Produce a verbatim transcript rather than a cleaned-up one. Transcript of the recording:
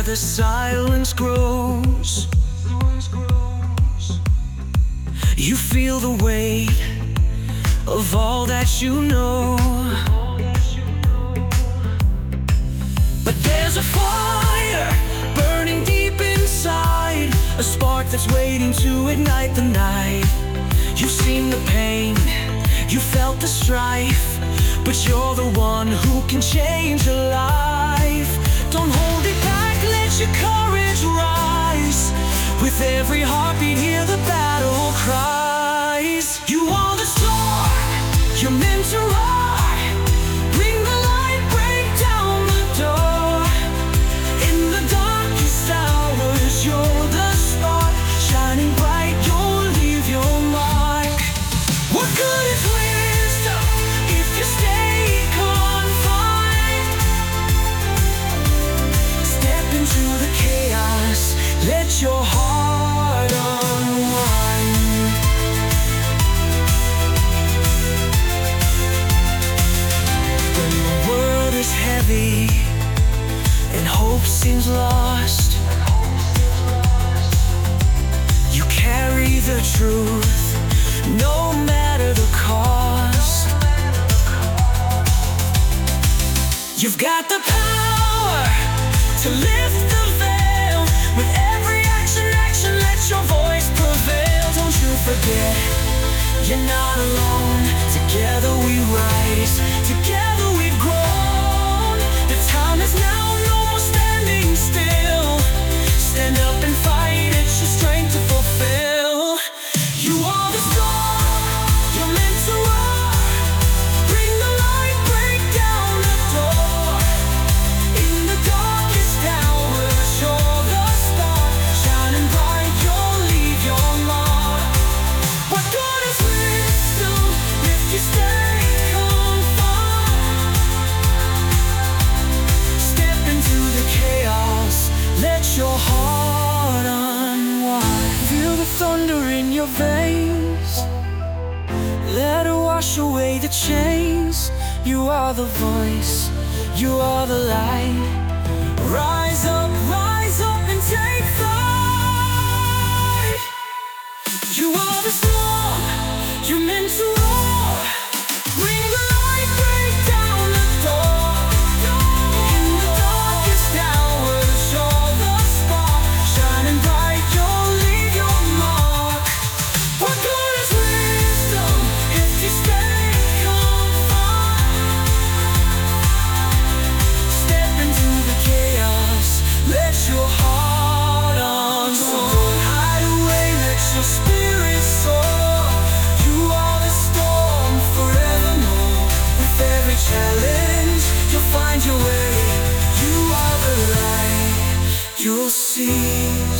the silence grows. You feel the weight of all that you know. But there's a fire burning deep inside, a spark that's waiting to ignite the night. You've seen the pain, you felt the strife, but you're the one who can change a life. Don't hold it back, let your courage rise. With every heartbeat, hear the battle cries. You are the storm, you're meant to roar. Bring the light, break down the door. In the darkest hours, you're the spark. Shining bright, you'll leave your mark. What good is wisdom if you stay confined? Step into the chaos, let your heart unwind. When the world is heavy and hope seems lost, you carry the truth, no matter the cost. You've got the power to lift the veil. With every action, action, let your voice prevail. Don't you forget, you're not alone. Together we rise, together we've grown. The time is now, no more standing still. Stand up and fight, it's your strength to fulfill. You are the storm, you're meant to roar. Bring the light, break down the door. In the darkest hours, you're the spark. Shining bright, you'll leave your mark. What good is wisdom if you stay confined? Step into the chaos, let your heart unwind. Feel the thunder in your veins, let it wash away the chains. You are the voice, you are the light. Rise up, rise up and take flight. You are the storm, you're meant to roar. Bring the light, break down the door. In the darkest hours, you're the spark. Shining bright, you'll leave your mark. What good is wisdom if you stay confined? Step into the chaos, let your heart unfold. Hide away, let your spirit soar. You are the storm forevermore. With every challenge, you'll find your way. You are the light, you'll see.